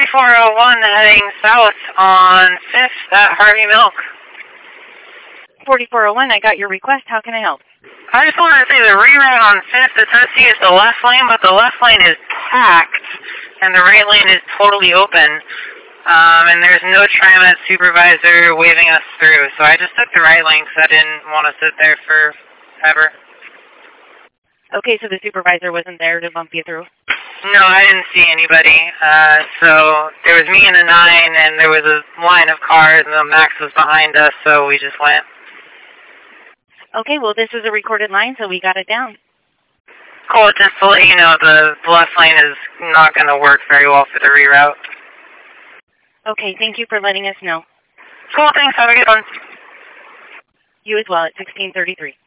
4401 heading south on 5th at Harvey Milk. 4401, I got your request. How can I help? I just wanted to say the reroute on 5th, it says to use the left lane, but the left lane is packed, and the right lane is totally open. And there's no TriMet supervisor waving us through, so I just took the right lane because I didn't want to sit there forever. Okay, so the supervisor wasn't there to bump you through? No, I didn't see anybody. So there was me and a 9, and there was a line of cars, and the Max was behind us, so we just went. Okay, well, this is a recorded line, so we got it down. Cool, just to let you know, the left lane is not going to work very well for the reroute. Okay, thank you for letting us know. Cool, thanks. Have a good one. You as well at 1633.